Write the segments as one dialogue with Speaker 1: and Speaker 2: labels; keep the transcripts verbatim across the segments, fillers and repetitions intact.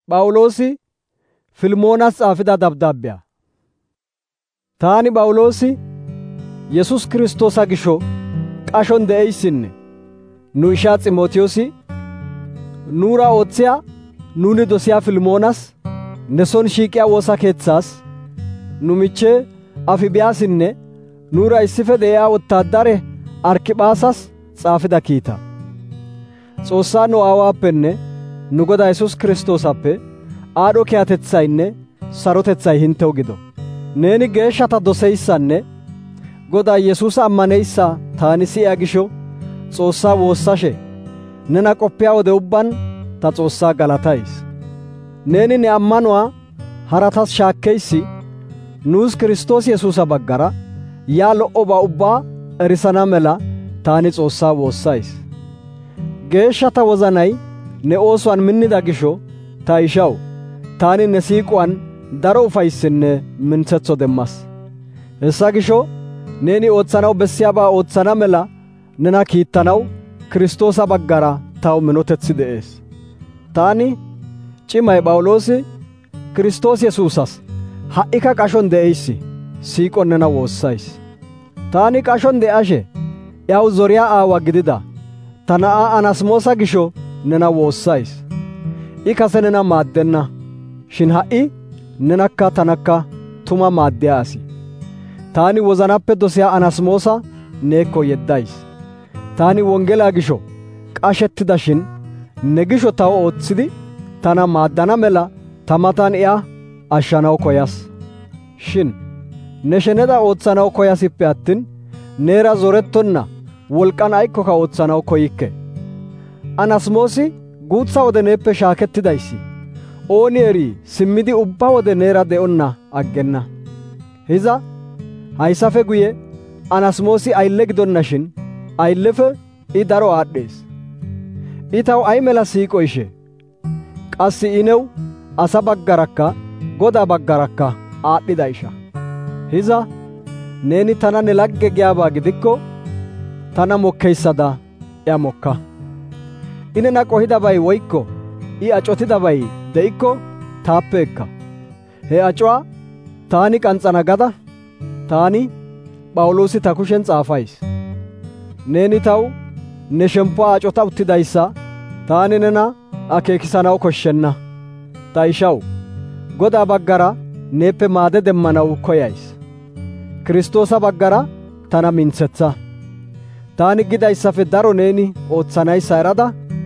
Speaker 1: Phawuloosi Filmoonas xaafida dabdaabbiyaa. Taani Phawuloosi Yesus Kiristoosa gisho qashon de'eyssinne nu ishaa Ximootiyoosi nuura oothiyaa nuni dosiyaa Filmoonas ne son shiiqiyaa woosa keeththaas nu michchee Afibiyaasinne nuura issife de'iyaa wottaaddare Arkiphaasas xaafida kiita. Xoossaa nu Aawaappenne nu Godaa Yesus Kiristoosappe aadho kiyatetsaynne sarotetsay hintew gido. Neeni geeshshata doseyssanne Godaa Yesuusa ammaneyssa taani si'iyaa gisho Xoossaa woossashe nena qoppiyaa wode ubban ta Xoossaa galatays. Neeni ne ammanuwaa haratas shaakkeyssi nuus Kiristoos Yesuusa baggara yaa lo"obaa ubbaa erisana mela taani Xoossaa woossays. Geeshshata wozanay ne oosuwaan minnida gisho ta ishaw taani ne siiquwaan daro ufayssinne mintsetho demmas. Hessa gisho neeni ooththanaw bessiyaabaa ooththana mela nena kiittanaw Kiristoosa baggara taw minotetsi de'ees. Taani cimay Phawuloosi Kiristoos Yesuusas ha'ika qashon de'eyssi siiqon nena woossays. Taani qashon de'ashe yaw zoriyaa aawa gidida ta na'aa Anasmoosa gisho nena woossays. I kase nena maaddenna shin ha'i nenakka tanakka tuma maaddiyaa asi. Taani wozanappe dosiyaa Anasmoosa neekko yeddays. Taani wongelaa gisho qashettida shin ne gisho taw ooththidi tana maaddana mela ta matan iya ashshanaw koyas. Shin ne sheneda ooththanaw koyasippe attin neera zorettonna wolqan aykkoka ooththanaw koyikke. Anasmoosi guutsa wode neeppe shaakettidayssi ooni eri simmidi ubba wode neera de'onna aggenna. Hiza hayssafe guye Anasmoosi aylle gidonna shin ayllefe I daro aadhdhees. I taw ay mela siiqo ishe qassi I new asa baggarakka Godaa baggarakka aadhdhida isha. Hiza neeni tana ne lagge giyaabaa gidikko tana mokkeyssada iya mokka. I nena qohidabay woykko I acotidabay de'ikko taappe ekka. He acuwaa taani qanxxana gada taani Phawuloosi ta kushen xaafays. Neeni taw ne shemppuwaa acota uttidayssa taani nena akeekisanaw koshshenna. Ta ishaw Godaa baggara neeppe maade demmanaw koyays. Kiristoosa baggara tana mintsetsa. Taani gidayssafe daro neeni oothanayssa erada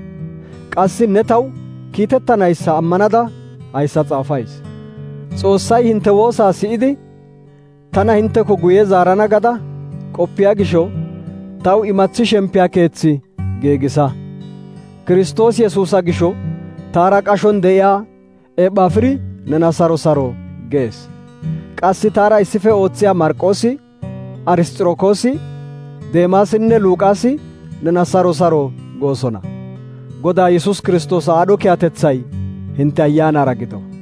Speaker 1: qassi ne taw kiitettanayssa ammanada hayssa xaafays. Xoossay hinte woosaa si'idi tana hinteko guye zaarana gada qoppiyaa gisho taw imaththi shemppiyaa keetsi giigisa. Kiristoos Yesuusa gisho taara qashon de'iyaa Ephafiri nena saro saro gees. Qassi taara issife oothiyaa Marqoosi, Arisxirokoosi, Deemaasinne Luuqaasi nena saro saro goosona. Godaa Yesus Kiristoosa aadho kiyatetsay hinte ayyaanaara gido.